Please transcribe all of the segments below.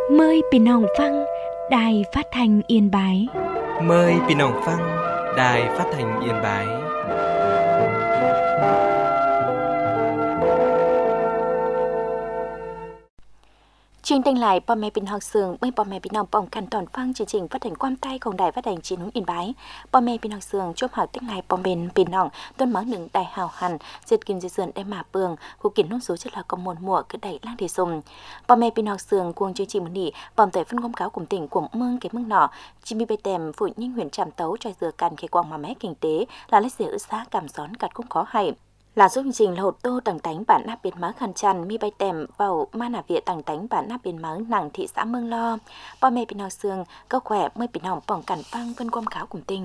Mờiพี่น้องฟังĐài Phát thanh Yên Bái. Mời พี่น้องฟัง Đài Phát thanh Yên Bái. Chương trình lạiพ่อแม่พี่น้องเสืองเมื่อพ่อแม่พี่น้องป้องกันตอนฟังchương trình phát thanhความใต้ของ Đài Phát thanh Chiến Hướng Yên Bái พ่อแม่พี่น้องเสืองchúc hảo tích ngày พ่อแม่พี่น้องต้นหมหนึ่งđại hào hẳn diệtกินdiệt sườnได้mà bường khu kiến nông số chất là có mùa mùa cứ đẩy lang để dùng พ่อแม่พี่น้องเสืองcuồng chương trìnhมื้อนี้ป้อมแต่phân công cáo cùng tỉnh của mương cái mương nọ chỉ mi bay tèm phụ nhanh huyện trạm tấu tròi dừa càn khề quang mà mé kinh tế là lấy sửa xã cảm xón cắt cũng khó hay là giúp trình là hột tô tầng tánh bản nắp biến má khăn chăn mi bay tèm vào ma nà viện tầng tánh bản nắp biến má nàng thị xã Mương Lo พ่อแม่พี่น้องเสืองก็แขวะเมื่อพี่น้องป้องกันฟังเพิ่นความขาวกลุ่มติ่ง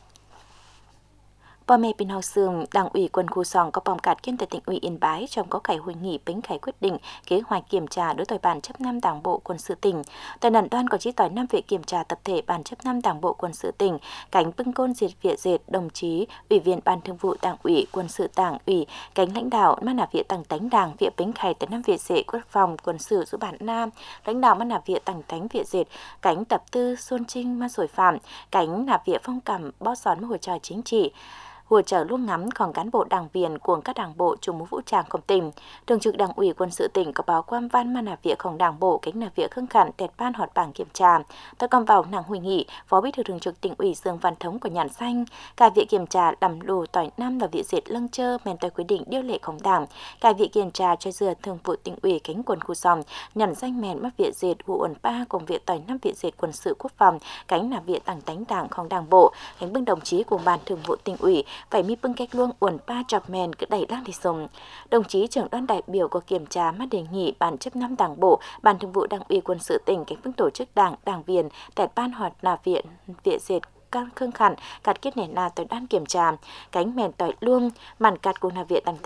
พ่อแม่พี่น้องเสือง Đảng ủy quân khu Sòng có phòng cạt kiên tại tỉnh ủy Yên Bái trong có cải hội nghị bính khải quyết định kế hoạch kiểm tra đối với ban chấp năm Đảng bộ quân sự tỉnh. Tại nạn đoan có chỉ tỏi 5 vị kiểm tra tập thể ban chấp năm Đảng bộ quân sự tỉnh, cánh bưng côn diệt viện dệt đồng chí ủy viên ban thường vụ Đảng ủy quân sự Đảng ủy, cánh lãnh đạo man nà viện tầng tánh Đảng viện bính khải tại 5 viện dệt quốc phòng quân sự giữa bản Nam, lãnh đạo man nà viện tầng tánh viện dệt, cánh tập tư Xuân Trinh man sồi phạm, cánh nà viện phong cảm bó xón hỗ trợ chính trị hỗ trợ luôn ngắm còn cán bộ đảng viên của các đảng bộ chủ mũ vũ trang công tỉnh. Thường trực Đảng ủy quân sự tỉnh có báo quan văn man nà việnของđảng bộ cánh nà viện khương khản tẹt ban họt bảng kiểm tra. Tôi còn vào nàng hội nghị phó bí thư thường trực tỉnh ủy Dương Văn Thống của Nhàn Xanh cài viện kiểm tra đầm đồ tỏi năm và viện diệt lăng chơ men tôi quyết định điêu lệของđảng cài viện kiểm tra cho dừa thường vụ tỉnh ủy cánh quân khu Sòng Nhàn Xanh men mất viện diệt vụ ẩn ba cùng viện tỏi năm viện diệt quân sự quốc phòng cánh nà viện tàng tánh đảngของđảng bộ cánh bưng đồng chí của ban thường vụ tỉnh ủy phải mi bưng cách luông uẩn ba chọc mèn cứ đẩy lang đi dùng. Đồng chí trưởng đoàn đại biểu có kiểm tra mắt đề nghị ban chấp năm đảng bộ, ban thường vụ Đảng ủy quân sự tỉnh cánh bưng tổ chức đảng, đảng viên tại ban hoạt là viện dệt các khương khẩn cắt kết nền na tới đoàn kiểm tra cánh mèn tỏi luông màn cắt của là viện tàng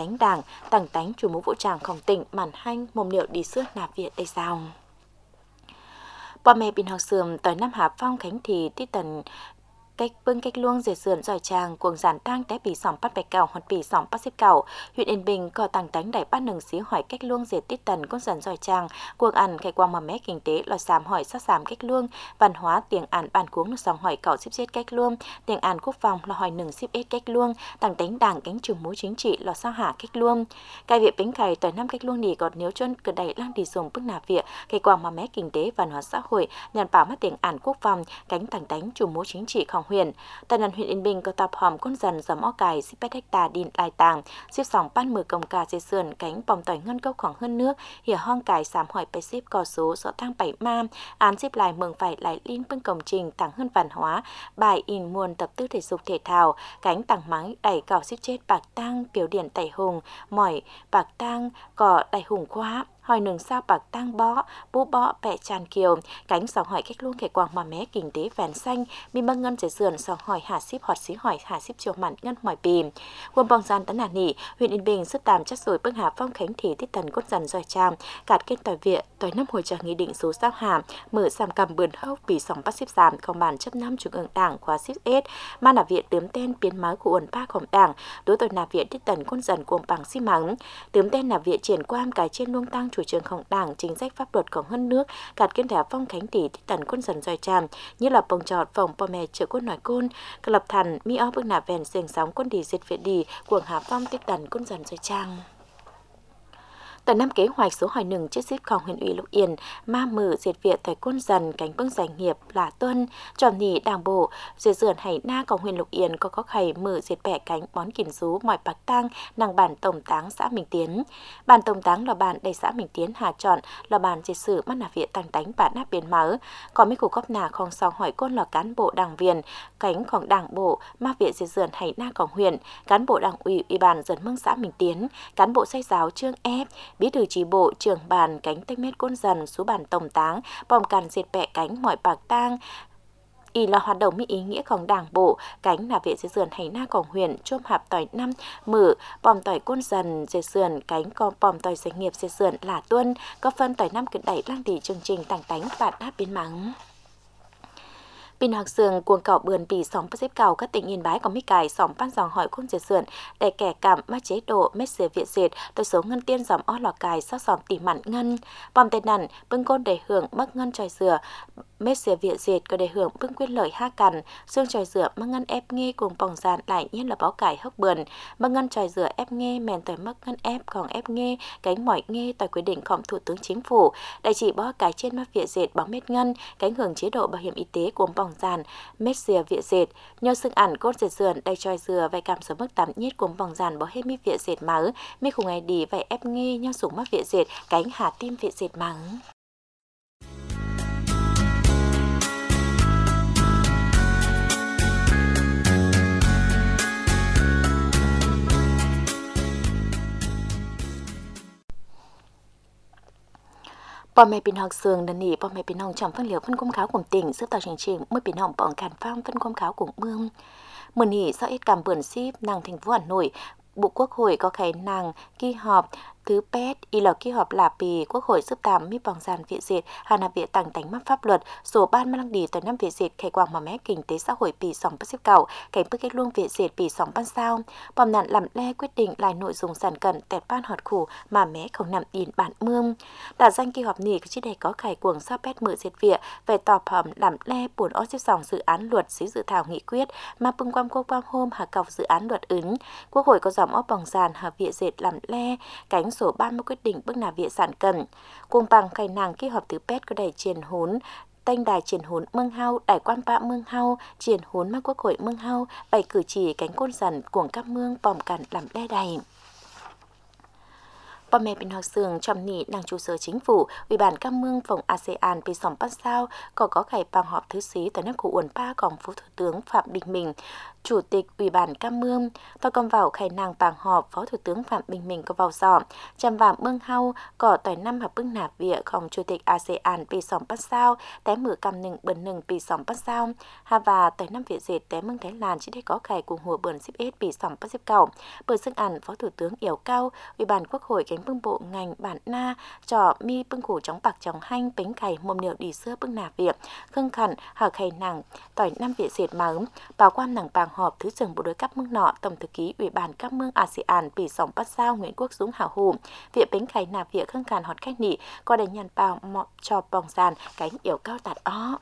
tánh chủ mũ vũ trangของtỉnh màn hanh mồm liệu đi xưa là viện đây sao. พ่อแม่พี่น้องเสื่อมต่อยน้ำหาฟ้องแข็งทีที่ตันcách bưng cách luông dệt sườn giỏi tràng cuồng giản tăng té bị sòng bắt bạch cầu hoặc bị sòng bắt xếp cầu huyện Yên Bình có tàng tánh đại bát nừng xí hỏi cách luông dệt tít tần con dần giỏi tràng cuồng ăn khai quang mà mé kinh tế lò sàm hỏi sát sàm cách luông văn hóa tiếng ăn bàn cuống sòng hỏi cậu xếp xếp cách luông tiếng ăn quốc phòng là hỏi nừng xếp ết cách luông tàng tánh đảng cánh chủ mối chính trị lò sao hạ cách luông cai viện bính khải tỏi năm cách luông đi còn nếu chân cứ đẩy lang đi dùng bức nà viện khai quang mà mé kinh tế văn hóa xã hội nhàn bảo mắt tiếng ăn quốc phòng cánh tàng tánh chủ mối chính trịของhuyện tại huyện Yên Bình có tập hòm con dần dầm o cài 18 hecta đìn lai tàng xếp sòng ban 10 công ca dây sườn cánh bòm tỏi ngân câu khoảng hơn nước hiểu hong cài sám hỏiไปxếp cò số rõ thang 7 ma án xếp lại mừng phải lại liên bưng công trình tặng hơn văn hóa bài in muôn tập tư thể dục thể thao cánh tặng mắng đẩy cào xếp chết bạc tang biểu điển tẩy hùng mỏi bạc tang cỏ đẩy hùng khóa hỏi nừng sao bạc tang bó bú bó bẹ tràn kiều cánh sòng hỏi cách luôn kẻ quang mà mé kinh tế vén xanh mi băng ngân dây sườn sòng hỏi hạ xếp họt xí hỏi hạ xếp chiều mặn ngân mỏi bìm quân bong gian tấn nà nỉ huyện Yên Bình sức tàm chắc rồi bưng hạ phong khánh thị tiết tần cốt dần giỏi trang cạt kết tỏi viện tỏi năm hồi chờ nghị định số sao hàm mở sàm cầm bườn hốc bị sòng bắt xếp giảm công bàn chấp năm trung ương đảng khóa xếp s man nà viện tướm tên biến máu của uẩn baของđảng đối tội nà viện tiết tần cốt dần cuồng bằng xi mắng tướm tên nà viện triển quan cái trên luông tăng chủ trươngของđảng chính sách pháp luậtของhơn nước cạt kiên thả phong khánh tỷ tiết tần quân dần giỏi trang như là bồng trọt phòng po mè chợ quân nói côn lập thần mi o bức nà vèn xiềng sóng quân đi diệt viện đi cuồng hạ phong tiết tần quân dần giỏi trang. Tại năm kế hoạch số hỏi nừng chiếc xếpของhuyện ủy Lục Yên ma mở diệt viện tại quân dần cánh bưng doanh nghiệp là tuân tròn nỉ đảng bộ diệt dườn hải naของhuyện Lục Yên có khẩy mở diệt bẻ cánh bón kìm rú mọi bạc tang nàng bản tổng táng xã Minh Tiến bản tổng táng là bản đầy xã Minh Tiến hà chọn là bản diệt sử mắt nà viện tăng tánh bản nắp biến máu có mấy cuộc góp nà không song hỏi côn là cán bộ đảng viên cánhของđảng bộ ma viện diệt dườn hải naของhuyện cán bộ đảng ủy ủy ban dần mương xã Minh Tiến cán bộ xây giáo trương ép bí thư chi bộ trưởng bàn cánh tây mét côn dần số bản tổng táng bom càn diệt bẹ cánh mọi bạc tang ý là hoạt độngมีý nghĩaของđảng bộ cánh là viện dây sườn hay naของhuyện chôm hạp tỏi năm mở bom tỏi côn dần dây sườn cánh có bom tỏi doanh nghiệp dây sườn là tuân có phân tỏi năm cực đẩy lang tỷ chương trình tàng tánh bạn đáp biến mắng Pin học sườn cuồng cảo bườn bì sóng xếp cầu các tỉnh Yên Bái có mấy cài sóng pan dòng hỏi khuôn dệt sườn để kẻ cảm má chế độ mét sửa viện dệt tôi số ngân tiên dòng ó lò cài sát sòm tỉ mặn ngân bom tên nằn bưng côn để hưởng mất ngân tròi dừa mét sửa viện dệt có để hưởng bưng quyên lợi ha cằn xương tròi dừa mất ngân ép nghe cùng bòng dàn lại nhiên là bó cải hốc bườn mất ngân tròi dừa ép nghe mèn tỏi mất ngân ép còn ép nghe cánh mỏi nghe tỏi quyết địnhของthủ tướng chính phủ đại chỉ bó cải trên mắt viện dệt bó mét ngân cánh hưởng chế độ bảo hiểm y tế cùng bòng dàn mét dừa viện dệt nhờ xương ảnh cốt dệt sườn đầy tròi dừa vài cảm số mức 8 nhiết cùng bòng dàn bó hết mi viện dệt máu mi khung ngày đi vậy ép nghe nhờ sủng mắt viện dệt cánh hà tim viện dệt máu bò mẹ pin học sườn đần nỉ bò mẹ pin hồng trong phân liều phân công kháo của tỉnh giúp tạo chương trình mới pin hồng bỏng càn phang phân công kháo của mương mượn nỉ do ít cảm bươn ship nàng thành phố Hà Nội Bộ Quốc hội có khai nàng kỳ họp thứ pet y là kỳ họp là bì Quốc hội giúp tạm mi bằng dàn viện dệt hà nạp viện tặng tánh mắc pháp luật số ban mang đi tới năm viện dệt khai quang mà mé kinh tế xã hội bì sòng bắt xếp cầu cảnh bức kết luông viện dệt bì sòng ban sao bom nạn làm le quyết định lại nội dung sản cận tẹt ban họt khủ mà mé không nằm in bản mương đã danh kỳ họp nỉ chỉ để có khai cuồng sao pet mượn dệt viện về tòa phẩm làm le buồn ó xếp dòng dự án luật xí dự thảo nghị quyết mà bưng quam cô quam hôm hà cọc dự án luật ứng Quốc hội có dòng ó bằng dàn hà viện dệt làm le cánh số 30 quyết định bước nào viện sản cần cùng bằng khai nàng kỳ họp thứ pet có đầy triển hốn tanh đài triển hốn mương hau đại quan bạ mương hau triển hốn mà Quốc hội mương hau bày cử chỉ cánh côn dần cuồng các mương bòm cản làm le đầy bò mẹ pin học sườn trong nỉ đang trụ sở chính phủ ủy ban các mương phòng ASEAN bị sòng bắt sao có khải bằng họp thứ xí tại nước của Uẩn Pa còn phó thủ tướng Phạm Bình Minh chủ tịch ủy ban Cam Mương tôi còn vào khai nàng bảng họp phó thủ tướng Phạm Bình Minh có vào dò chăm vào mương hau có tỏi năm hợp bưng nạp việnของchủ tịch ASEAN bị sòng bắt sao té mửa cầm nừng bần nừng bị sòng bắt sao hà và tỏi năm viện dệt té mương Thái Lan chỉ để có khai cùng hùa bờn ship ết bị sòng bắt xếp cầu bờ sức ảnh phó thủ tướng Yểu Cao ủy ban Quốc hội cánh bưng bộ ngành bản na trò mi bưng khủ chống bạc chống hanh bánh khải mồm niệu đi xưa bưng nạp viện khưng khẩn hở khai nàng tỏi năm viện dệt máu bảo quan nàng bảng họp thứ trưởng bộ đối cấp mương nọ tổng thư ký ủy ban các mương ASEAN bị sòng bắt sao Nguyễn Quốc Dũng hảo hùng viện bánh khải nạp viện khưng khẩn họt khách nị có đầy nhàn bào mọ cho bòng dàn cánh Yểu Cao tạt ó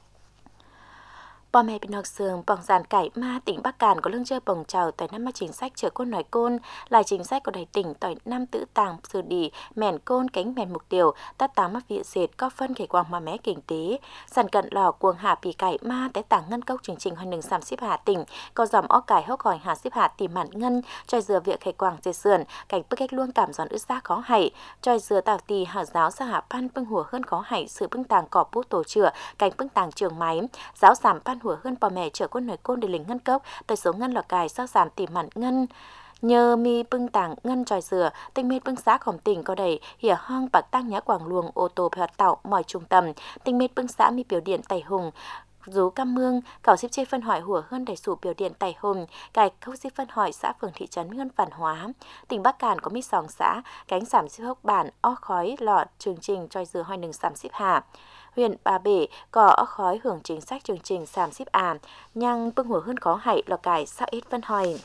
bò mẹ pin học sườn bỏng dàn cải ma tỉnh Bắc Cạn có lương chơi bồng trào tại năm chính sách chở côn nói côn là chính sách của đại tỉnh tỏi năm tự tàng xử đi mèn côn cánh mèn mục tiêu tát tám mắt viện dệt có phân kể quang mà mé kinh tế sản cận lò cuồng hạ pì cải ma té tàng ngân cốc chương trình hoành đường sàm xếp hạ tỉnh có dòm ó cải hốc hỏi hạ xếp hạ tìm mặn ngân tròi dừa viện kể quang dệt sườn cảnh bức cách luôn cảm giòn ướt xa khó hảy tròi dừa tào tì hạ giáo sa hạ pan bưng hùa hơn khó hảy sự bưng tàng cỏ bút tổ chữa cảnh bưng tàng trường máy giáo giảm pan hùa hơn bò mẹ chở con nói côn để lính ngân cốc tại số ngân lò cài sao giảm tìm mặn ngân nhờ mi bưng tàng ngân tròi dừa tinh mết bưng xã khổng tỉnh có đầy hỉa hong bạc tăng nhã quảng luồng ô tô hoạt tạo mọi trung tâm tinh mết bưng xã mi biểu điện tài hùng rú Cam Mương cảo ship chê phân hỏi hùa hơn đầy sủ biểu điện tài hùng cài khâu ship phân hỏi xã phường thị trấn hơn văn hóa tỉnh Bắc Cạn có mi sòng xã cánh giảm ship hốc bản ó khói lọt chương trình tròi dừa hoài nừng giảm ship hà huyện Ba Bể có khói hưởng chính sách chương trình giảm ship nhang bưng hùa hơn khó hại lò cải sao ít phân hỏi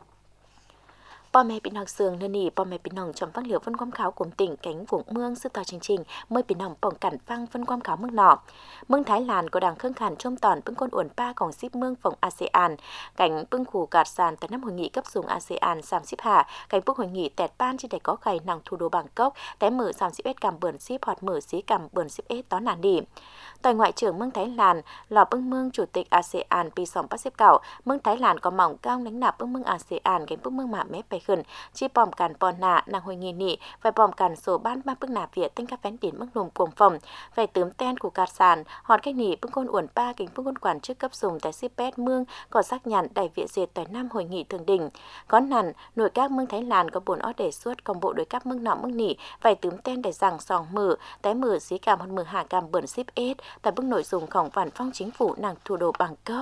bò mẹ pin học sườn nơi nỉ bò mẹ pin hồng trong văn liệu phân quam kháo của tỉnh cánh vùng mương sư tòa chương trình mới pin hồng bỏng cản phăng phân quam kháo mương nọ mương Thái Lan có đảng khương khản trong toàn bưng côn uẩn paของship mương phòng ASEAN cánh bưng khủ gạt sàn tại năm hội nghị cấp dùng ASEAN giảm ship hạ cánh bưng hội nghị tẹt ban trên để có khai nàng thủ đô Bangkok té mở giảm ship ết cảm bươn ship hoặc mở xí cảm bươn ship ết đó nàn đi tại ngoại trưởng mương Thái Lan lò bưng mương chủ tịch ASEAN pi sòng bắt xếp cảo mương Thái Lan có mỏng cao lãnh nạp bưng mương ASEAN cánh bưng mương mạ mép bày khẩn chi bòm càn bò nạ nàng hồi nghỉ nị phải bòm càn số ban ba bưng nạp việt tinh các vén điển bưng lùm cuồng phòng phải tướm ten của cạt sàn họt cách nị bưng côn uẩn pa kính bưng côn quản trước cấp dùng tại ship pet mương có xác nhận đại viện dệt tại năm hội nghị thường đỉnh có nằn nội các mương Thái Lan có 4 ó đề xuất công bộ đối các mương nọ mương nị phải tướm ten để rằng sòng mở té mở xí cảm hơn mở hạ cảm bẩn ship ết tại bưng nội dungของphản phong chính phủ nàng thủ đô Bangkok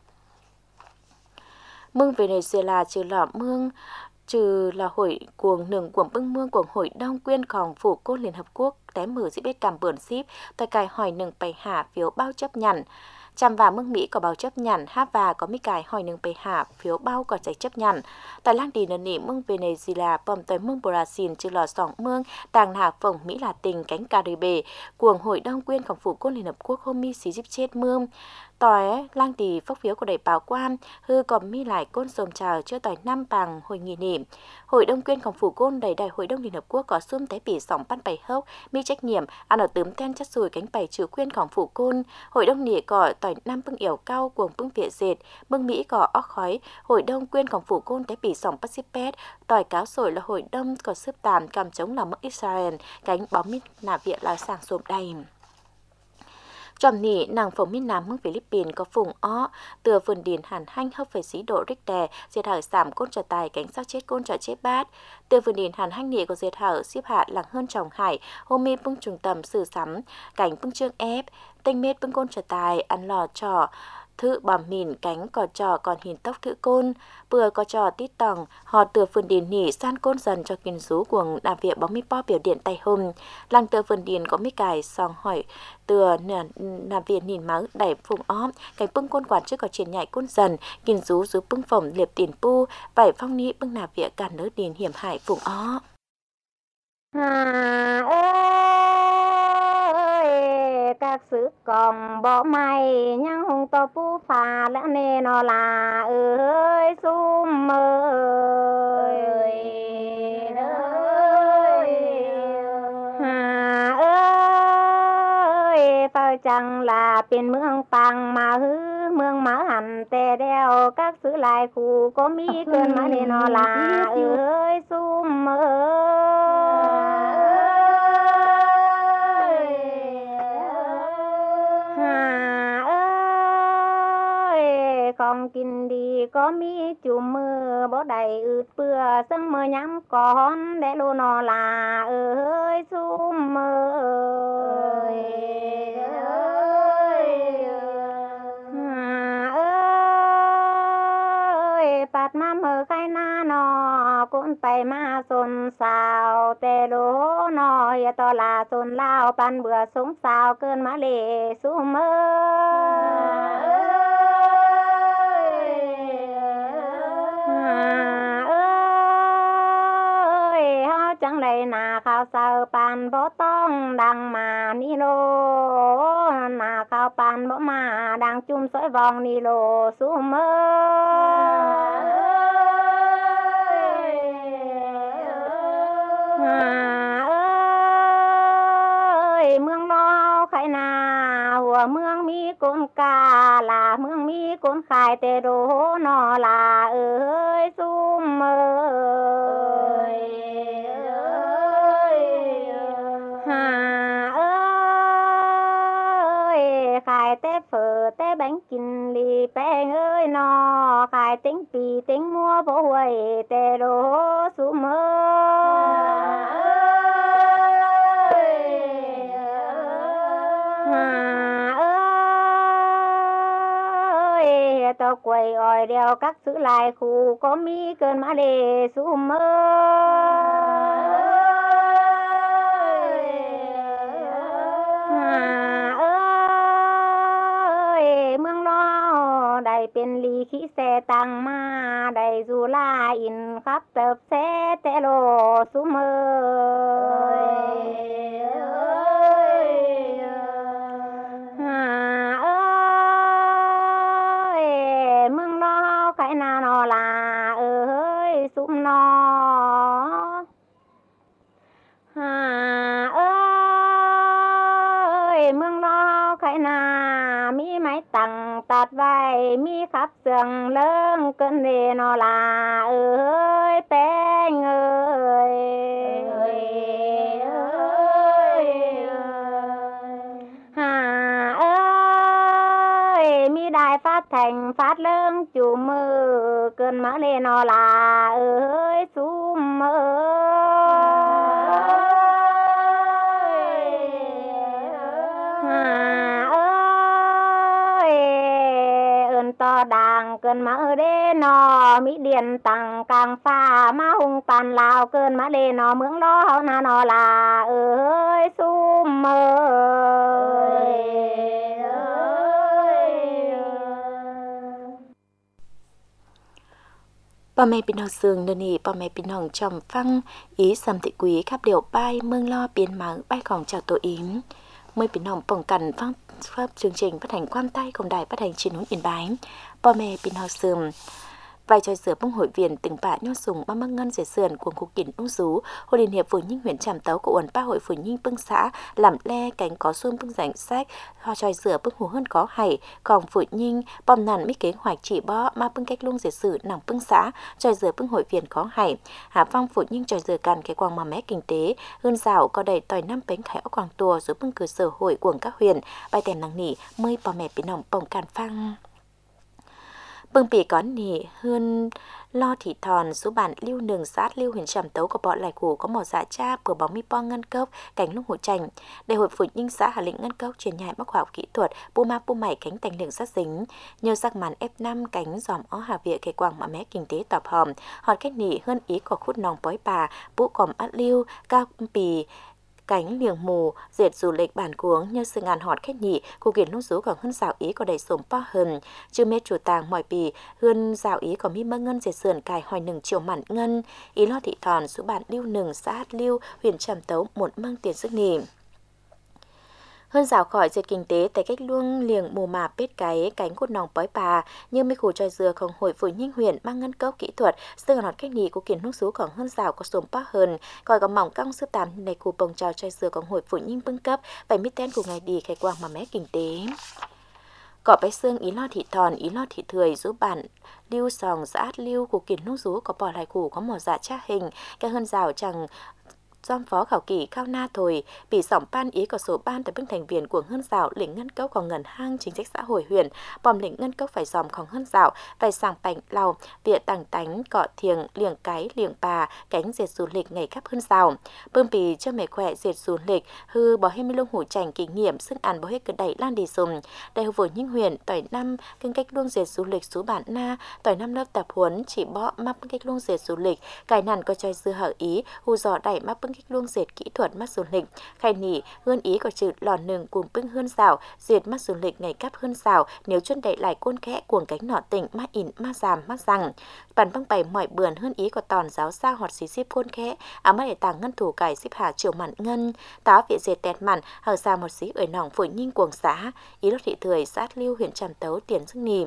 mương Venezuela trừ là hội cuồng nường của bưng mương của hội đông quyênของphủ côn Liên Hợp Quốc té mở dĩ biết cảm bẩn ship tại cài hỏi nường bày hạ phiếu bao chấp nhận Chăm và mương Mỹ có bào chấp nhận, hát và có mi cài hỏi nương bề hạ, phiếu bao có giấy chấp nhận. Tại lang đi nền nỉ mương Venezuela, bầm tới mương Brazil chứ lò sòng mương, tàng hạ phổng Mỹ là tình cánh Caribe, cuồng hội đông quyên khổng phủ quân Liên Hợp Quốc hôm mi xí díp chết mương. Tỏi lang đi phốc phiếu của đầy báo quan, hư còn mi lại côn xồm chào chưa tỏi năm bằng hội nghị nỉ. Hội đông quyên khổng phủ côn đầy đại hội đông Liên Hợp Quốc có xung tế bỉ sòng bắt bày hốc, mi trách nhiệm, ăn ở tướm ten chất sùi cánh bày trừ quyên khổng phủ côn. Hội đông nỉ có tỏi năm bưng yểu cao cuồng bưng vịa dệt, bưng Mỹ có óc khói. Hội đông quyên khổng phủ côn tế bỉ sòng Pacific, tỏi cáo sổi là hội đông có xếp tàn cầm chống lòng mất Israel, cánh bóng mi nà viện là sàng xồm đầy. Trong nỉ, nàng phổng miền Nam mương Philippines có phùng ó, từ vườn điền hàn hanh hấp về xí độ Richter, diệt hở giảm côn trò tài cánh xác chết côn trò chết bát. Từ vườn điền hàn hanh nỉ có diệt hở xếp hạ làng hơn trồng hải, hôm mi bưng trung tâm sử sắm, cảnh bưng trương ép, tinh mết bưng côn trò tài, ăn lò trò, thự bằm mìn cánh cò trò còn hình tóc thự côn, bừa có trò tít tòng, họ từ vườn điền nỉ san côn dần cho kiên rú của đàm viện bóng mi po biểu điện tay hôm. Làng từ vườn điền có mi cài song hỏi từ nàm viện nhìn máu đẩy phùng óm, cánh bưng côn quản trước có triển nhảy côn dần, kiên rú rú bưng phổng liệp tiền pu, vảy phong ni bưng nàm viện cản nỡ điền hiểm hại phùng ó. Các sự còn bỏ mày nhang hùng to pu phà lẽ nê nó là ơi sum ơi ơi phải chẳng làเป็นเมืองปังมาฮือเมืองมาหันแต่เดียวcác sự lại khu có miเกินมาเนนอลาเอ้ยซุ่มเอ้ของกินดีก็มีจุ่มมือบ่ได้อืดเปื่อซึ่งมือย้ำก่อนได้ลูนอลาเอ้ยซุ่มเอ้ยปัดมาเมื่อใครหน้านอกุ้นไปมาสนสาวแต่โลนออย่าต่อลาสนลาวปันเบื่อสงสาวเกินมาเลซุ่มเอ้ยจังเลยนาข้าวเสาปันบ่ต้องดังมานี่โลนาข้าวปันบ่มาดังจุ่มสวยวองนี่โลซุ่มเอ้ยเมืองลาวไข่นาหัวเมืองมีก้นกาลาเมืองมีก้นขายแต่โดนอลาเอ้ยซุ่มเอ้ยขายแต่เฝอแต่แบงกินลีแป้งเอ้ยนอขายเต็งปีเต็งมัวบ่หวยแต่โดซุ่มเอ้ยตอกล้วยอ้อยเดียวกักซื้อลายคู่ก็มีเกินมาเลซุ่มเอ้ยเมืองนอได้เป็นลีขี้แสตังมาได้จูลาอินครับเติบแสแต่โลซุ่มเอ้ยเมืองนอไข่นานอลาเอ้ยซุ่มนอเมืองนอไข่นามีไม้ตั้งตัดไว้มีขับเสื่องเลิ่งเกินเรนอลาเอ้ยแป้งเอ้ยมีได้ฟาดแทงฟาดเลิ่งจูมือเกินมาเลนอลาเอ้ยซุ่มเอ้ต่อด่างเกินมาเด้นอมีเดียนตังกลางฟ้ามาหุงปันลาวเกินมาเลนอเมืองล้อนานอลาเอ้ยซุ่มเอ้ย Bà mẹ bình hồng sương nơi nì bà mẹ bình hồng trầm phăng ý xâm thị quý khắp điệu bay mương lo biến mắng bay còn chào tổ yếm. Mới bình hồng bổng cằn phăng pháp chương trình phát hành quan tay công đài phát hành trên núi Yên Bái. Bà mẹ bình hồng sương vai trò giữa bông hội viên từng bạ nhô sùng ba măng ngân rể sườn của khu kín ung rú hội liên hiệp phụ nhinh huyện tràm tấu của uẩn ba hội phụ nhinh bưng xã làm le cánh có xuông bưng rảnh sách hoa tròi giữa bưng hồ hơn có hải còn phụ nhinh bom nàn mấy kế hoạch chỉ bó ma bưng cách lung rể sử nòng bưng xã tròi giữa bưng hội viên có hải hạ phong phụ nhinh tròi giữa càn cái quang mà mé kinh tế hơn rào có đầy tỏi năm bánh khải quang tua rồi bưng cửa sở hội của các huyện bài tèm năng nỉ mơi bà mẹ bị nòng bồng càn phăng bưng bì có nỉ hơn lo thị thòn số bản lưu nường sát lưu huyện tràm tấu của bọn lại củ có mỏ dạ cha bờ bóng mi po ngân cốc cánh lúc hộ trành đại hội phụ nhinh xã hà lĩnh ngân cốc truyền nhại mắc khoa học kỹ thuật bu ma bu mày cánh tành lượng sát dính nhờ sắc màn F5 cánh dòm ó hà viện cái quang mà mé kinh tế tọp hòm hòn cách nỉ hơn ý có khút nòng bói bà bu còm át lưu cao bì cánh liềng mù dệt du lịch bản cuống như sự ngàn họt khách nhị cụ kiến lúc rú còn hơn dạo ý có đầy sống po hơn chưa mê chủ tàng mọi bì hơn dạo ý có mi mơ ngân dệt sườn cài hoài nừng chiều mặn ngân ý lo thị thòn số bản lưu nừng xã hát lưu huyện tràm tấu một măng tiền sức nỉ hơn rào khỏi dệt kinh tế tại cách luông liềng mù mà pết cái cánh cút nòng bói bà như mấy khu tròi dừa không hội phụ nhinh huyện mang ngân cốc kỹ thuậtซึ่งhòn cách nhì của kiến lúc rú còn hơn rào có sồm po hơn coi có mỏng cong sư tàm này khu bồng trào tròi dừa còn hội phụ nhinh bưng cấp phải mít tên của ngày đi khai quang mà mé kinh tế cỏ bái xương ý lo thị thòn ý lo thị thười rú bản lưu sòng xã át lưu của kiến lúc rú có bỏ lại củ có mỏ dạ cha hình cái hơn rào chẳng Giom phó khảo kỳ cao na thồi bị sỏng ban ý có số ban tại bưng thành viên của ngân dạo lĩnh ngân cốc còn ngần hang chính sách xã hội huyện bòm lĩnh ngân cốc phải dòm còn ngân dạo phải sàng bành lào viện tàng tánh cọ thiềng liềng cái liềng bà cánh dệt du lịch ngày khắp hơn dạo bơm bì cho mẹ khỏe dệt du lịch hư bỏ hết mi lông hủ chành kinh nghiệm sức ăn bỏ hết cơ đẩy lan đi dùng đại hội nhinh huyện tỏi năm kinh cách luông dệt du lịch số bản na tỏi năm lớp tập huấn chỉ bỏ map cách luông dệt du lịch cài nằn có chơi dư hở ý hù dò đẩy map cách luông dệt kỹ thuật mắt du lịch khai nỉ hơn ý có chữ lò nừng cùng bưng hơn rào dệt mắt du lịch ngày cắp hơn rào nếu chân đẩy lại côn khẽ cuồng cánh nọ tỉnh mắt ỉn mắt giảm mắt rằng bản băng bày mọi bườn hơn ý có tòn giáo xa hoặc xí xíp côn khẽ mắt để tàng ngân thủ cải xíp hà chiều mặn ngân táo viện dệt tẹt mặn hở xa một xí ở nòng phổi nhinh cuồng xã ý lót thị thười sát lưu huyện tràm tấu tiền sức nỉ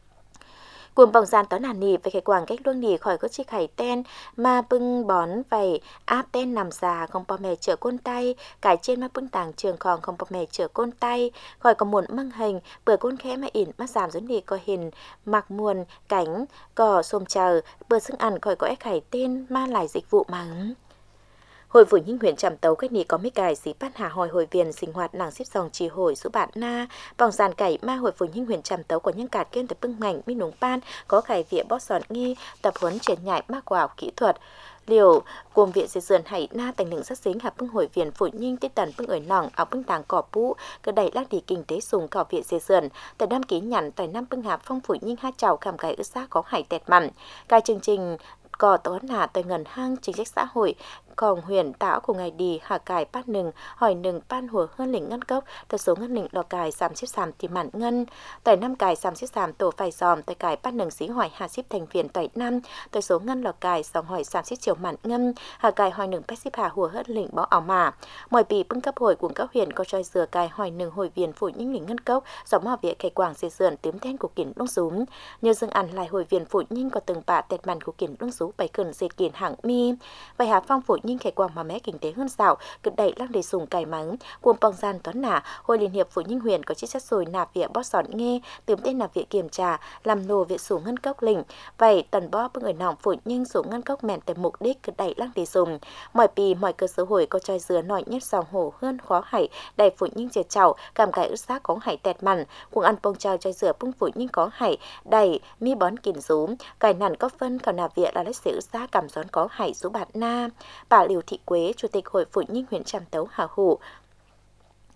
cuồng bồng gian tón nàn nỉ về cái quảng cách luông nỉ khỏi có chi khải ten mà bưng bón vầy áp ten nằm già không bò mè chở côn tay cải trên mà bưng tàng trường còn không bò mè chở côn tay khỏi có muộn măng hình bờ côn khẽ mà ỉn mắt giảm dưới nỉ có hình mặc muôn cánh cỏ xôm chờ bờ xương ăn khỏi có ép khải tên mà lại dịch vụ mắng Hội phụ nhinh huyện tràm tấu cách ní có mấy cài dí bắt hà hồi hội viên sinh hoạt nàng xếp dòng trì hồi số bạn na vòng giàn cải ma hội phụ nhinh huyện tràm tấu của những cạt kiên tại bưng ngành mi núng ban có cải vía bót sòn nghi tập huấn truyền nhại ma quả học kỹ thuật liều gồm viện dệt sườn hải na thành lượng rất dính hạp bưng hội viên phụ nhinh tết tần bưng ở nòng áo bưng tàng cỏ pũ cơ đẩy lát đi kinh tế sùng cỏ viện dệt sườn tại năm ký nhằn tại năm bưng hạp phong phụ nhinh hai chào cầm cải ướt xác có hải tẹt mặn cài chương trình cỏ tón hà tại ngần hang chính sách xã hội còn huyện tảo của ngày đi hạ cài bát nừng hỏi nừng ban hùa hơn lĩnh ngân cốc tại số ngân lĩnh lò cài xàm xếp xàm thì mặn ngân tại năm cài xàm xếp xàm tổ phải dòm tại cài bát nừng xí hỏi hạ xếp thành viên tại năm tại số ngân lò cài dòng hỏi xàm xếp chiều mặn ngân hạ cài hỏi nừng bát xếp hà hùa hơn lĩnh bó ảo mà mọi bị bưng cấp hội của các huyện có trôi dừa cài hỏi nừng hội viên phụ những lĩnh ngân cốc dòng mò viện cây quảng dệt sườn tím tên của kiển đông rúm nhờ dừng ăn lại hội viên phụ nhinh có từng bạ tẹt mặn của kiển đông rú bảy cẩn dệt kiển hạng mi vậy hạ phong phụ nhinh cây quảng mà mé kinh tế hơn dạo cực đẩy lăng để sùng cài mắng cuồng bong gian toán nả hội liên hiệp phụ nhinh huyện có chính sách rồi nạp viện bót sòn nghe tìm tên nạp viện kiểm tra làm nô viện sủ ngân cốc lĩnh vậy tần bó bưng ở nòng phụ nhinh sủ ngân cốc mẹn tại mục đích cực đẩy lăng để sùng mọi pì mọi cơ sở hội có trai dừa nổi nhất dòng hồ hơn khó hải đầy phụ nhinh dệt chảo cảm cải ướt xác có hải tẹt mặn cuồng ăn bông trao trai dừa bưng phụ nhinh có hải đầy mi bón kìm rúm cài nằn có phân còn nạp viện là lấy xỉu xa cảm gión có hải rú bạt na bà Liêu Thị Quế, Chủ tịch Hội Phụ nhinh huyện Tràm Tấu Hà Hủ.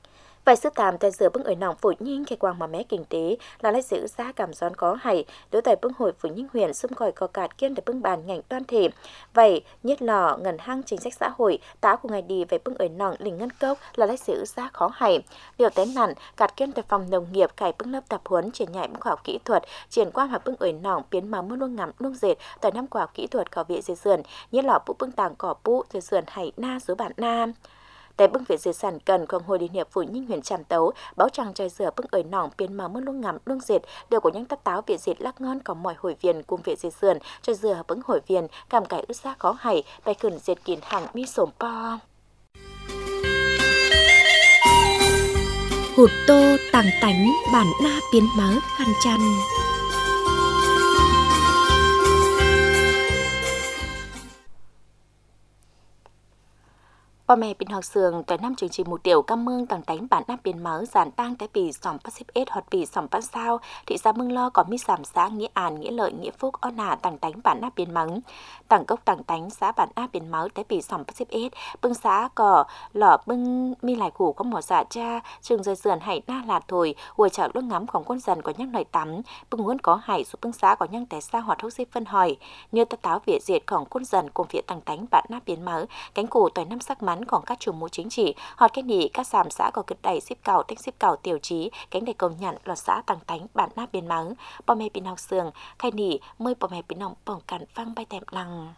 Vậy sư tạm tại giữa bưng ở nòng phủ nhiên cái quang mà mé kinh tế là lấy giữ giá cảm gión có hay đối tại bưng hội phủ nhiên huyện xung gọi có cạt kiên để bưng bàn ngành toàn thể. Vậy nhất lò ngân hăng chính sách xã hội tá của ngày đi về bưng ở nòng lình ngân cốc là lấy giữ giá khó hay. Điều tén nặng cạt kiên tại phòng nông nghiệp cải bưng lớp tập huấn triển nhạy bưng khoa học kỹ thuật triển quan hoặc bưng ở nòng biến mà mua luôn ngắm luôn dệt tại năm khoa học kỹ thuật khảo viện dệt sườn nhất lò bụ bưng tàng cỏ bụ dệt sườn hay na số bản nam. Tại bưng viện dệt sản cầnของhội liên hiệp phụ nhân huyện Trạm Tấu báo trăng trời rửa bưng ở nòng biến mà muốn luôn ngắm luôn dệt đều của những tất táo viện dệt lắc ngon có mọi hội viên cùng viện dệt sườn trời rửa bưng hội viên cảm cải ướt xa khó hay bài khẩn dệt kín hàng mi sổm po. Hụt tô tàng tánh bản na biến mớ khăn chăn. Bà mẹ bình học sường tại năm chương trình mục tiêu cam mương tàng tánh bản nắp biến máu giản tăng tại bì sòng Pacific hoặc bì sòng Pan sao thị xã Mương Lo có mi sàm xã Nghĩa An Nghĩa Lợi Nghĩa Phúc on hà tàng tánh bản nắp biến máu tàng cốc tàng tánh xã bản nắp biến máu tại bì sòng Pacific bưng xã có lọ bưng mi lại củ có mỏ dạ cha trường rơi sườn hay na lạt thổi hồi chợ luôn ngắmของquân dân có nhắc lời tắm bưng muốn có hải số bưng xã có nhắc té xa hoạt hốc xếp phân hỏi như tất táo việt diệtของquân dân cùng viện tàng tánh bản nắp biến máu cánh cổ tỏi năm sắc mắnของcác chủ mũ chính trị, họ cái nỉ các sàm xã có cực đầy xếp cầu tích xếp cầu tiêu chí, cánh đầy công nhận là xã tăng tánh bản nắp biên mắng, bò mẹ bình học sường, khai nỉ mời bò mẹ bình học bỏng cản phăng bay tèm lăng.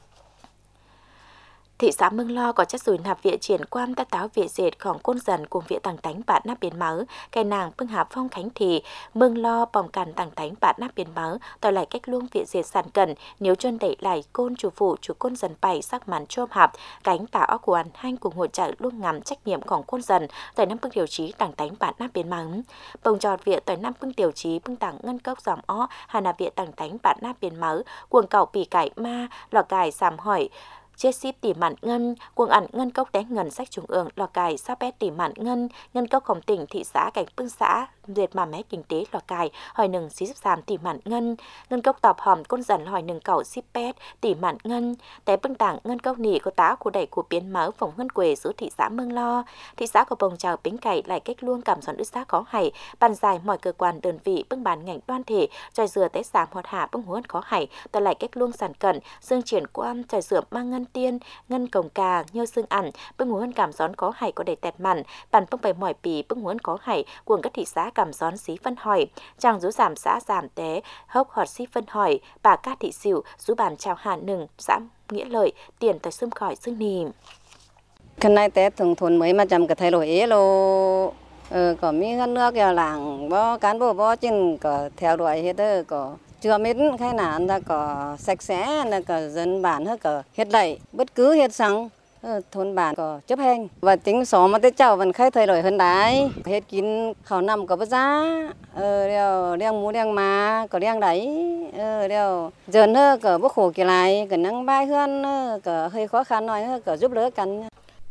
Thị xã Mương Lo có chất rủi nạp viện triển quan tất táo viện dệtของquân dân cùng viện tàng tánh bản nắp biến máu, cái nàng bưng hạ phong khánh thì Mương Lo bỏng cản tàng tánh bản nắp biến máu, tỏi lại cách luông viện dệt sản cần, nếu chân đẩy lại côn chủ phụ chủ quân dân bảy sắc màn chôm hạp, cánh tả óc quan hanh cùng hỗ trợ luông ngắm trách nhiệmของquân dân, tại năm bưng điều chí tàng tánh bản nắp biến máu. Bồng trọt viện tại năm bưng điều chí bưng tàng ngân cốc dòm ó, hà nạp viện tàng tánh bản nắp biến máu, cuồng cầu bì cải ma, lò cải sàm hỏi chết ship tỉ mạn ngân, cuồng ẩn ngân cốc té ngân sách trung ương, lò cải sa pét tỉ mạn ngân cốcของtỉnh thị xã cảnh bưng xã, dệt mà mé kinh tế lò cải, hỏi nừng xí giúp giảm tỉ mạn ngân cốc tọp hòm côn dần hỏi nừng cầu ship pét tỉ mạn ngân, té bưng tảng ngân cốc nỉ có tá của đẩy của biến máu phòng ngân quề giữa thị xã Mương Lo, thị xã có bồng chào bính cày lại cách luôn cảm giòn ướt xã khó hay, bàn dài mọi cơ quan đơn vị bưng bàn ngành đoan thể, trời dừa té giảm hoạt hạ bưng huấn khó hay, tại lại cách luôn sản cận, dương triển quan trời dừa mang ngân tiên ngân cồng cà nhơ xương ẩn bưng huấn cảm gión có hay có để tẹt mặn bàn bưng bày mỏi pì bưng huấn có hay cuồng các thị xã cảm gión xí phân hỏi chàng rú giảm xã giảm té hốc họt xí phân hỏi bà ca thị xỉu rú bàn chào hà nừng xã Nghĩa Lợi tiền tới xâm khỏi xương nìm. Cái này Tết thường thôn mới mà chăm cái thay đổi ý lô có mi hơn nước giờ làng bó cán bộ bó trên có theo đuổi hết đó có chưa biết khai nạn ra có sạch sẽ là có dân bản hết có hết đẩy bất cứ hết sáng thôn bản có chấp hành và tính số mà tết cháu vẫn khai thay đổi hơn đấy hết kín khảo năm có bất giá đeo mũ đeo má có đeo đấy đeo dần hơn có bất khổ kỳ lại có năng bay hơn có hơi khó khăn nói có giúp đỡ cần.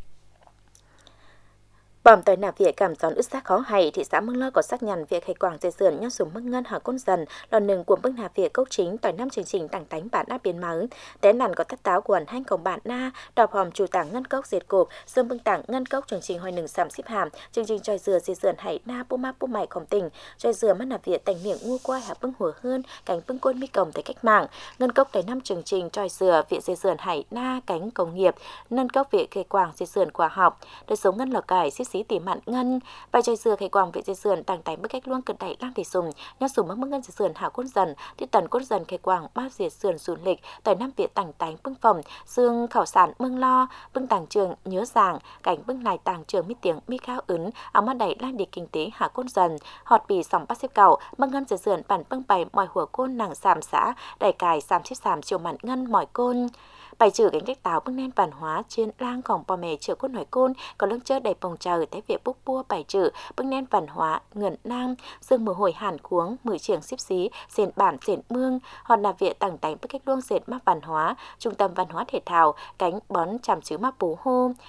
Bỏng tới nạp việc cảm gión ướt xác khó hay, thị xã Mương Lo có xác nhận việc hay quảng dây sườn nhau súng mưng ngân hở côn dần là nừng của bưng nạp việc cốc chính tại năm chương trình tàng tánh bản na biến máu. Té nằn có tất táo quần hanh cổng bản na, đọc hòm chủ tảng ngân cốc diệt cộp, dương bưng tảng ngân cốc chương trình hồi nừng sàm xếp hàm, chương trình tròi dừa dây sườn hay na pu ma pu mày khổng tình, tròi dừa mắt nạp việc tành miệng ngu quay hạ bưng hùa hơn, cánh bưng côn mi cổng tại cách mạng. Ngân cốc tại năm chương trình tròi dừa viện dây sườn hay na cánh công nghiệp, ngân cốc viện cây quảng dây sườn khoa học, đời sống ngân lò cải xí xí tỉ mạn ngân bài chơi dừa khai quang vệ dây sườn tàng tánh bước cách luôn cận đẩy lang thể sùng nhau sùng mức ngân dây sườn hảo côn dần tiết tần côn dần khai quang mát diệt sườn du lịch tại năm viện tàng tánh bưng phẩm dương khảo sản Mương Lo bưng tàng trường nhớ giảng cảnh bưng này tàng trường mi tiếng mi cao ứng áo mắt đẩy lang địa kinh tế hảo côn dần họt bì sòng bát xếp cầu mưng ngân dây sườn bản bưng bày mọi hùa côn nàng sàm xã đẩy cài sàm xếp sàm chiều mặn ngân mọi côn. Bài trừ cánh cách táo bưng nên văn hóa trên langของbò mẹ chợ côn hỏi côn có lưng chơi đầy bồng trời tới việc bốc bua bài trừ bưng nên văn hóa ngẩn nam dương mưa hồi hàn cuống mười trường xíp xí xền bản xền mương hòn là viện tàng tánh bức cách luông dệt map văn hóa trung tâm văn hóa thể thao cánh bón chàm chứa map bú hô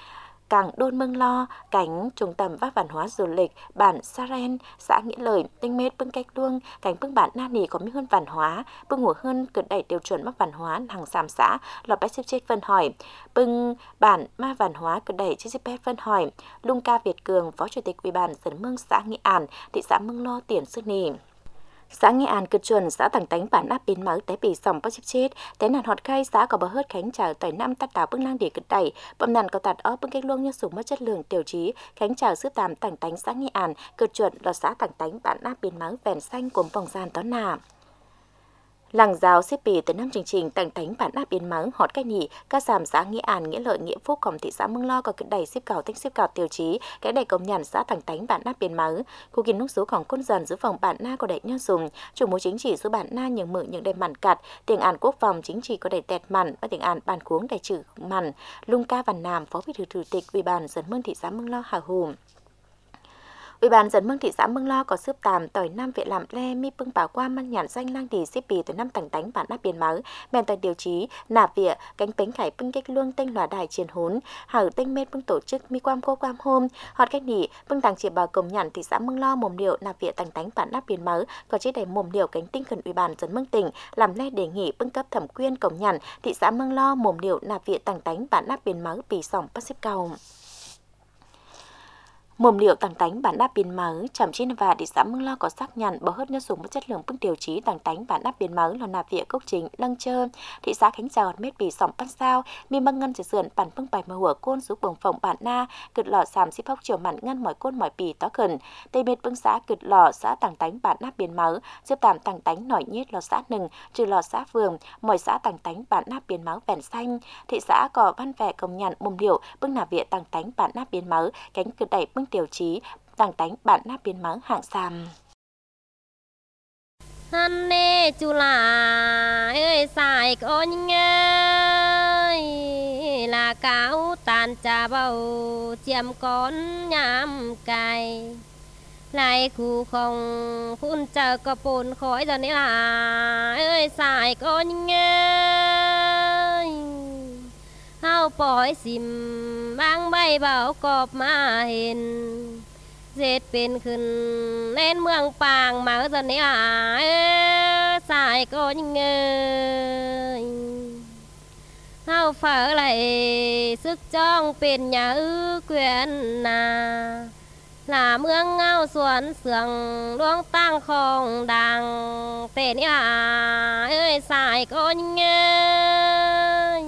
cảng Đôn Mương Lo, cánh trung tâm văn hóa du lịch bản Sa Ren, xã Nghĩa Lợi, Tinh Mết bưng cách luông, cánh bưng bản Na Nì có mi hơn văn hóa, bưng ngủ hơn cực đẩy tiêu chuẩn mắc văn hóa hàng sàm xã, lọt bách xếp chết phân hỏi, bưng bản ma văn hóa cực đẩy chết xếp phân hỏi, Lung Ca Việt Cường, Phó Chủ tịch Ủy ban Dân Mương xã Nghĩa An, thị xã Mương Lo, Tiền Sư Nì. Xã Nghệ An cực chuẩn xã Tảng Tánh bản áp biến máu té bị sòng bắt chết té nạn họt khai xã có bờ hớt khánh chào tỏi năm tát táo bưng lang để cực đẩy bầm nạn có tạt ó bưng cách luông như sủng mất chất lượng tiêu chí khánh chào sư tàm Tảng Tánh xã Nghệ An cực chuẩn là xã Tảng Tánh bản áp biến máu vèn xanh cùng vòng gian tó nà. Làng giáo xếp bì từ năm chương trình Tảng Tánh bản áp biến máu họt cái nhị các giảm xã Nghĩa An Nghĩa Lợi Nghĩa Phúc còn thị xã Mương Lo có cực đẩy xếp cào tích xếp cào tiêu chí cái đầy công nhận xã Tảng Tánh bản áp biến máu khu kiến nông sốของquân dần giữ phòng bản na có đầy nhân dùng chủ mối chính trị số bản na những mở những đầy mặn cặt tiếng An quốc phòng chính trị có đầy tẹt mặn và tiếng An bản cuống đầy trừ mặn Lung Ca Văn Nam phó bí thư chủ tịch Ủy ban Dân Mương thị xã Mương Lo Hà Hùng. Ủy ban Dân Mương thị xã Mương Lo có xếp tàm tỏi năm viện làm le mi bưng bảo qua man nhàn danh lang đi xếp bì từ năm Tảng Tánh bản áp biến máu men tỏi điều chí nạp vỉa cánh bánh khải bưng cách luông tên lòa đài chiến hốn hở tên mết bưng tổ chức mi quam cô quam hôm họt cách nỉ bưng tàng chỉ bảo công nhận thị xã Mương Lo mồm điệu nạp vỉa Tảng Tánh bản áp biến máu có chế đầy mồm điệu cánh tinh thần Ủy ban Dân Mương tỉnh làm le đề nghị bưng cấp thẩm quyền công nhận thị xã Mương Lo mồm điệu nạp vỉa Tảng Tánh bản áp biến máu bì sòng bắt xếp cầu. Mồm liệu Tảng Tánh bản áp biến máu chậm chín và thị xã Mương Lo có xác nhận bờ hớt nhân dùng một chất lượng bưng tiêu chí Tảng Tánh bản áp biến máu là nạp vỉa cốc chính lăng chơ thị xã Khánh Trà họt mét bì sòng bắt sao mi băng ngân chỉ sườn bản bưng bài mờ hùa côn giúp bồng phòng bản na cực lò sàm xí phóc chiều mặn ngân mỏi côn mỏi bì tó khẩn tây mét bưng xã cực lò xã Tảng Tánh bản áp biến máu giúp tạm Tảng Tánh nổi nhét lò xã nừng trừ lò xã phường mỏi xã Tảng Tánh bản áp biến máu vẻn xanh thị xã có văn vẻ công nhận mồm liệu bưng nạp vỉa Tảng Tánh bản áp biến máu cánh cực đẩy bưng tiêu chí Tảng Tánh bản áp biến máu hạng sàm. Hắn nê chú là ơi xài có những ơi là cáo tàn trà bầu chiếm con nhám cài lại khu không phun chờ có bồn khói giờ này là ơi xài có những ơi hao bói xìm mang bay bảo cọp mà hình dệtเป็นขึ้นเล่นเมืองปางมาตอนนี้สายก็ยังเงยเฮาฝ่าไหลซึกจ้องเป็นหยาเกวียนนาหล่าเมืองเงาสวนเสืองดวงตั้งคองดังเตนี่สายก็ยังเงย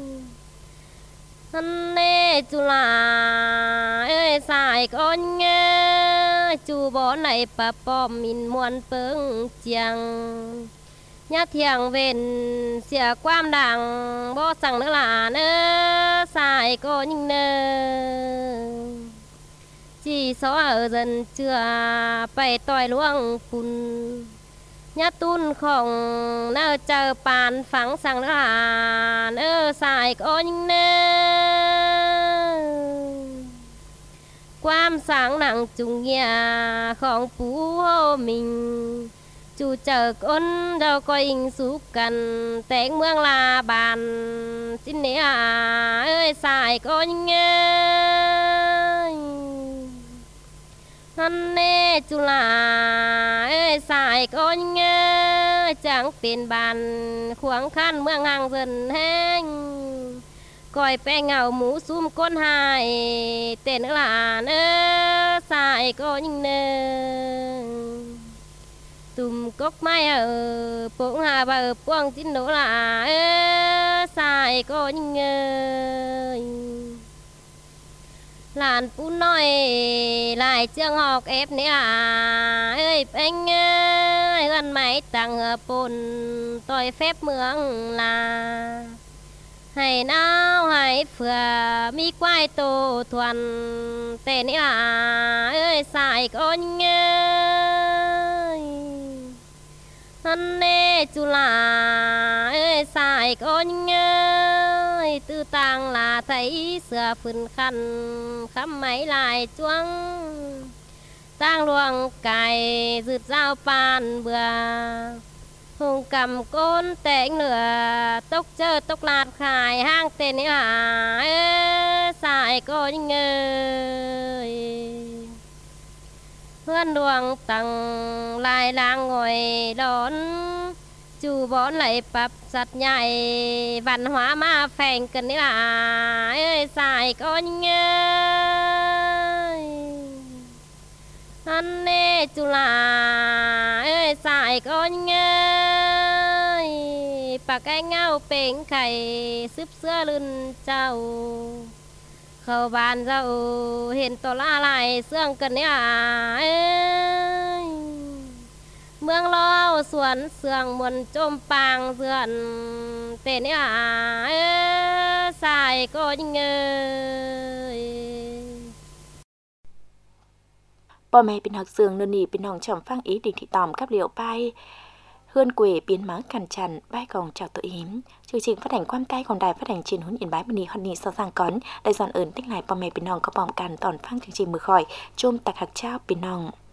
ฮันเน่จุฬาสายก็ยังเงยจูบ่อในปะป้อมมินมวนเปิงเจียงญาเทียงเวนเสียความดังบ่สั่งเนื้อหลานสายก็ยังเนจีซอdần chưa ไปต่อยล่วงปุ่นญาตุนของเนื้อเจอปานฝังสั่งเนื้อหลานสายก็ยังเนความสางหนังจุงเงียของปู่มิงจูเจอคนเราก็ยิงสู้กันแต่งเมืองลาบานสินเนียสายก็ยังเงยฮันเน่จุฬาสายก็ยังเงยจังเป็นบานขวางขั้นเมืองห่างเดินแห้งก้อยแป้งเงาหมูซุ่มก้นหายเต้นหลานสายก็ยังเนตุ่มกกไม้ปงหาบป้วงจิ้นโนลาสายก็ยังเงยหลานปูน้อยลายเชืองหอกเอฟนี่เป็นเงยกันไม้ตังปนต่อยเฟบเมืองลาให้นาวให้เผื่อมีควายโตทวนเต้นสายก็ยังเงยฮันเน่จุฬาสายก็ยังเงยตื้อตังลาไทยเสือฝืนคันคำไหมลายจวงตั้งลวงไก่สืดเจ้าปานเบื่อหงกำก้นแต่งเหนือตกเจอตกลาดขายห้างเต้นสายายก็ยังเงยเพื่อนดวงตังลายลางงอยร้อนจูบอนไหลปับสัตว์ใหญ่บันหัวมาแฝงกันนี่ล่ะเอ้ยสายก็ยังเงยอันเนจุลาเอ้ยสายก็ยังเงยปากไอ้เงาเป่งไข่ซึบเสื้อลื่นเจ้าเข้าบ้านเจ้าเห็นตัวละลายเสื่องกันเนี่ยเอ้ยเมืองลาวสวนเสื่องมนจมปางเสื่อนเต้นเนี่ยเอ้ยสายก็ยังเงยพ่อแม่เป็นหักเสืองนนี่เป็นน้องชมฟังý định thị tòm các liệu bay Hương quê biến mớ cằn chằn bay còn chào tụi yếm chương trình phát hành quan tayของđài phát hành truyền huấn Yên Bái Mini Honey sau sang cón đại dọn ơn tích lạiพ่อแม่พี่น้องก็พร้อมกันตอนฟังchương trìnhมือข่อยชมตักหักเจ้าพี่น้อง